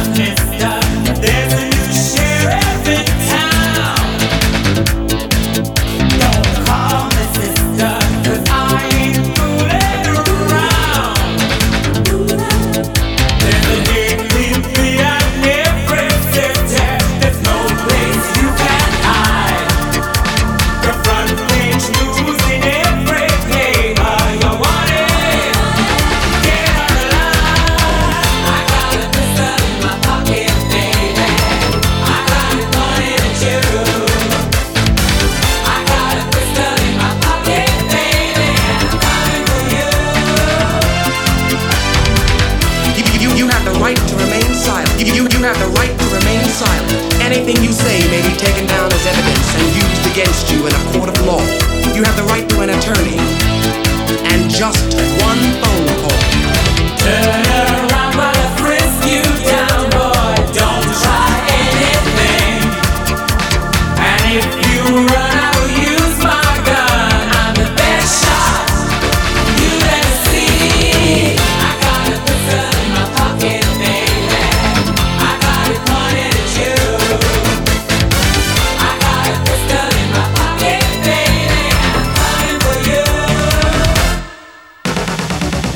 Anything you say may be taken down as evidence and used against you in a court of law. You have the right to an attorney.